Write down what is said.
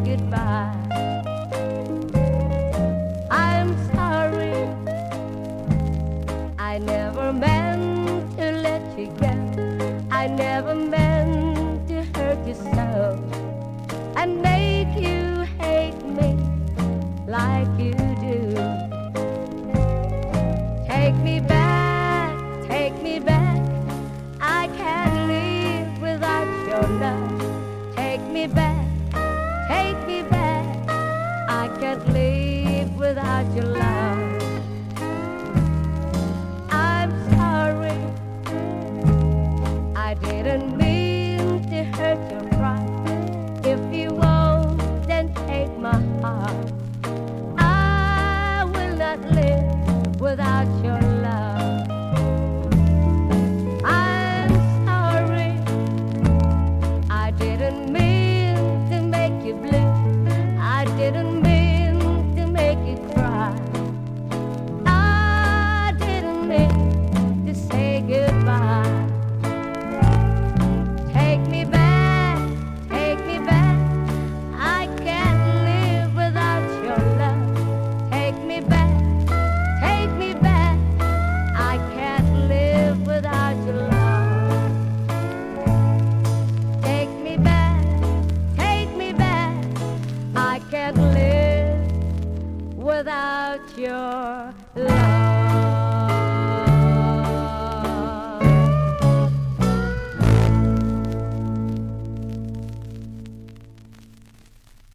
goodbye. I'm sorry, I never meant to let you go. I never meant to hurt you so and make you hate me like you do. Take me back, take me back. I can't live without your love. Take me back, take me back. I can't live without your love. I'm sorry, I didn't mean to hurt your pride. If you won't, then take my heart. I will not live without you.